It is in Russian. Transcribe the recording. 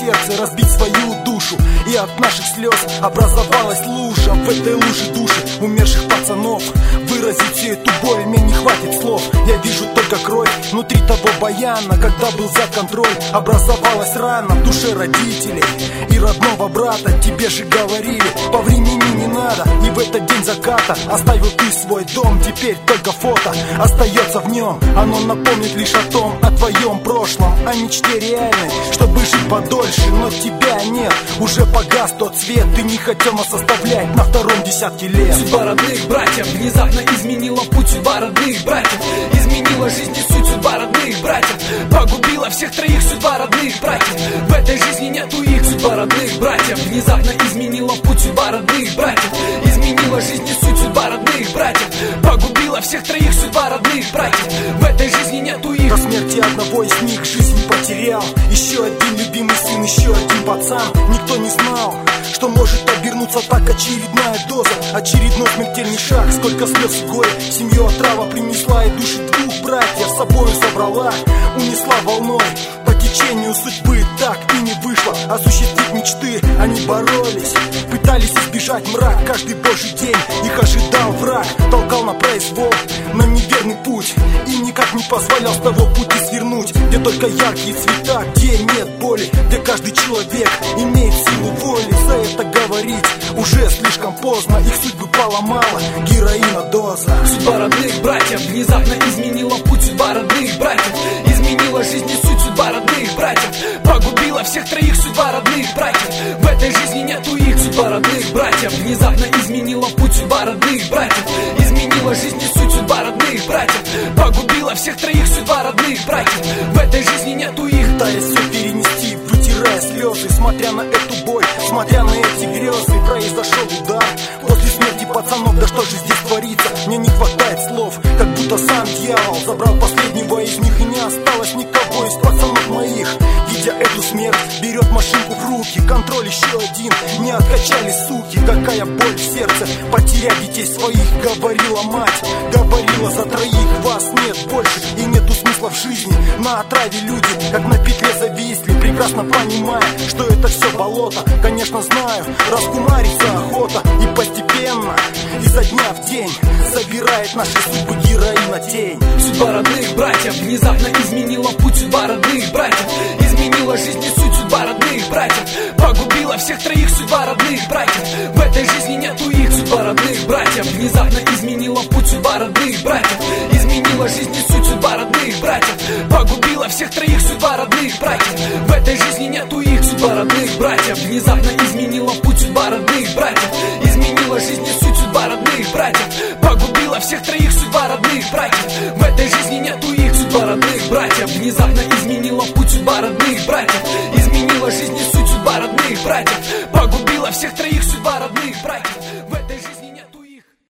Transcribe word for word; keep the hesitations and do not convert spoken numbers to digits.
сердце, разбить свою душу. И от наших слез образовалась лужа. В этой луже души умерших пацанов. Выразить всю эту боль мне не хватит слов. Я вижу только кровь внутри того баяна. Когда был взят контроль, образовалась рана в душе родителей и родного брата. Тебе же говорили, по времени не надо. И в этот день заката оставил ты свой дом. Теперь только фото остается в нем. Оно напомнит лишь о том, о твоем прошлом, о мечте реальной, чтобы жить подольше. Но тебя нет, уже погас тот свет. Ты не хотел нас оставлять на втором десятке лет. Судьба родных братьев внезапно изменила путь. Судьба родных братьев изменила жизнь и суть. Судьба родных братьев погубила всех троих. Судьба родных братьев, в этой жизни нету их. Судьба родных братьев внезапно изменила путь. Судьба родных братьев изменила жизнь и суть. Судьба родных братьев погубила всех троих. Судьба родных братьев, в этой жизни нету их. До смерти одного из них жизнь потерял. Еще один любимый сын, еще один пацан. Никто не знал, что может обернуться так очередная доза, очередной смертельный шаг. Сколько слез и горя семью отрава принесла, и души двух братьев с собою забрала, унесла волной по течению судьбы. Так и не вышло осуществить мечты. Они боролись, пытались избежать мрак. Каждый божий день их ожидал враг, толкал на произвол, на неверный путь, и никак не позволял с того пути свернуть, где только яркие цвета, где нет боли, где каждый человек имеет силу воли. За это говорить уже слишком поздно, их судьбы поломала героина доза. Судьба родных братьев внезапно изменила путь. Судьба родных братьев изменила жизнь и суть. Судьба родных братьев погубила всех троих. Судьба родных братьев, в этой жизни нету их. Судьба родных братьев внезапно изменила путь. Судьба родных братьев изменила жизнь и суть. Судьба родных братьев погубила всех троих. Судьба родных братьев, в этой жизни нету их. Пытаясь все перенести, вытирая слезы, смотря на эту боль, смотря на эти грезы, произошел удар после смерти пацанов. Да что же здесь творится? Мне не хватает слов, как будто сам дьявол забрал последнего из них, и не осталось никого из пацанов моих. Видя эту смерть, берет машинку в руки, контроль еще один, не откачали суки. Какая боль в сердце, потерять детей своих, говорила мать, говорила за троих. Вас нет больше и нету смысла в жизни. На отраве люди, как на петле зависли, прекрасно понимая, что это все болото. Конечно знаю, раскумарится охота, и постепенно, изо дня в день, забирает наши судьбы героина тень. Судьба родных братьев внезапно изменила путь. Судьба родных братьев изменила жизнь и суть. Судьба родных братьев погубила всех троих. Судьба родных братьев, в этой жизни нету их. Судьба родных братьев внезапно изменила путь. Судьба родных братьев изменила жизнь и суть. Судьба родных братьев погубила всех троих. Судьба родных братьев, в этой жизни нету их. Судьба родных братьев внезапно изменила путь. Судьба родных братьев изменила жизнь и суть. Судьба родных братьев погубила всех троих. Судьба родных братьев, в этой жизни нету их. Судьба родных братьев внезапно изменила путь. Судьба родных братьев изменила жизнь и суть. Судьба родных братьев погубила всех троих. Судьба родных братьев.